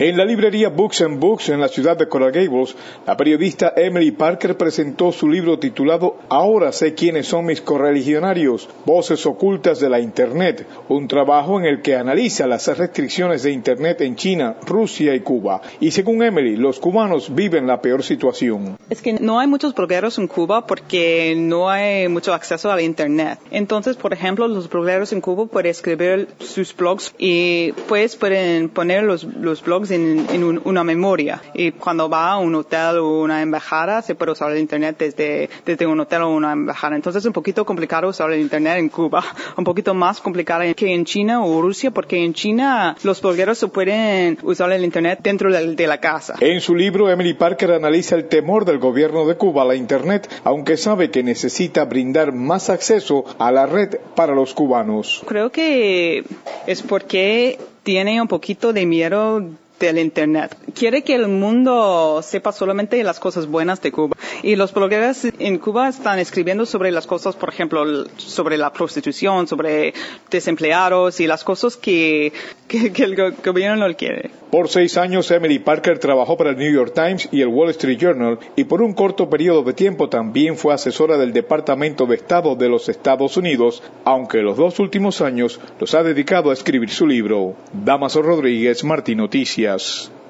En la librería Books and Books en la ciudad de Coral Gables, la periodista Emily Parker presentó su libro titulado Ahora sé quiénes son mis correligionarios, voces ocultas de la Internet, un trabajo en el que analiza las restricciones de Internet en China, Rusia y Cuba. Y según Emily, los cubanos viven la peor situación. Es que no hay muchos blogueros en Cuba porque no hay mucho acceso a la Internet. Entonces, por ejemplo, los blogueros en Cuba pueden escribir sus blogs y pueden poner los blogs en una memoria. Y cuando va a un hotel o una embajada, se puede usar el Internet desde un hotel o una embajada. Entonces es un poquito complicado usar el Internet en Cuba. Un poquito más complicado que en China o Rusia, porque en China los blogueros se pueden usar el Internet dentro de la casa. En su libro, Emily Parker analiza el temor del gobierno de Cuba a la Internet, aunque sabe que necesita brindar más acceso a la red para los cubanos. Creo que es porque tiene un poquito de miedo del Internet. Quiere que el mundo sepa solamente las cosas buenas de Cuba. Y los blogueros en Cuba están escribiendo sobre las cosas, por ejemplo, sobre la prostitución, sobre desempleados y las cosas que el gobierno no quiere. Por 6 años, Emily Parker trabajó para el New York Times y el Wall Street Journal y por un corto periodo de tiempo también fue asesora del Departamento de Estado de los Estados Unidos, aunque los 2 últimos años los ha dedicado a escribir su libro. Damaso Rodríguez, Martín Noticias.